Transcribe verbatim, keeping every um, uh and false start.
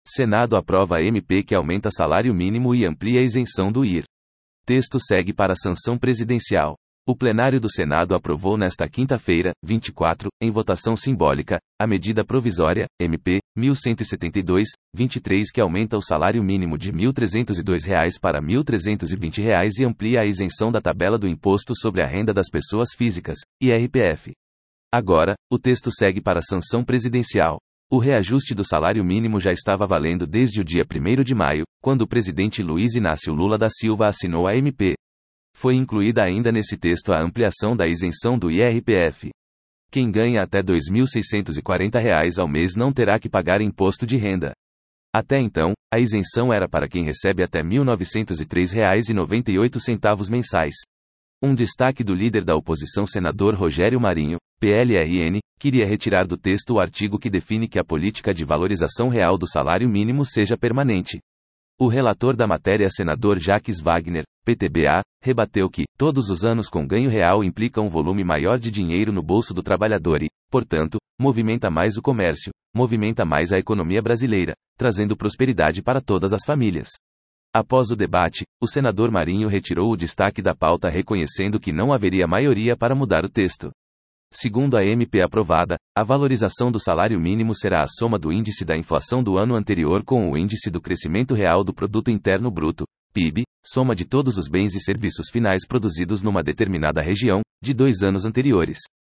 Senado aprova a M P que aumenta salário mínimo e amplia a isenção do I R. Texto segue para sanção presidencial. O plenário do Senado aprovou nesta quinta-feira, vinte e quatro, em votação simbólica, a medida provisória, M P, mil cento e setenta e dois, vinte e três que aumenta o salário mínimo de mil trezentos e dois reais para mil trezentos e vinte reais e amplia a isenção da tabela do Imposto sobre a Renda das Pessoas Físicas, I R P F. Agora, o texto segue para sanção presidencial. O reajuste do salário mínimo já estava valendo desde o dia primeiro de maio, quando o presidente Luiz Inácio Lula da Silva assinou a M P. Foi incluída ainda nesse texto a ampliação da isenção do I R P F. Quem ganha até dois mil seiscentos e quarenta reais ao mês não terá que pagar imposto de renda. Até então, a isenção era para quem recebe até mil novecentos e três reais e noventa e oito centavos mensais. Um destaque do líder da oposição senador Rogério Marinho, P L R N, queria retirar do texto o artigo que define que a política de valorização real do salário mínimo seja permanente. O relator da matéria, senador Jacques Wagner, P T B A, rebateu que, todos os anos com ganho real implica um volume maior de dinheiro no bolso do trabalhador e, portanto, movimenta mais o comércio, movimenta mais a economia brasileira, trazendo prosperidade para todas as famílias. Após o debate, o senador Marinho retirou o destaque da pauta reconhecendo que não haveria maioria para mudar o texto. Segundo a M P aprovada, a valorização do salário mínimo será a soma do índice da inflação do ano anterior com o índice do crescimento real do Produto Interno Bruto, P I B, soma de todos os bens e serviços finais produzidos numa determinada região, de dois anos anteriores.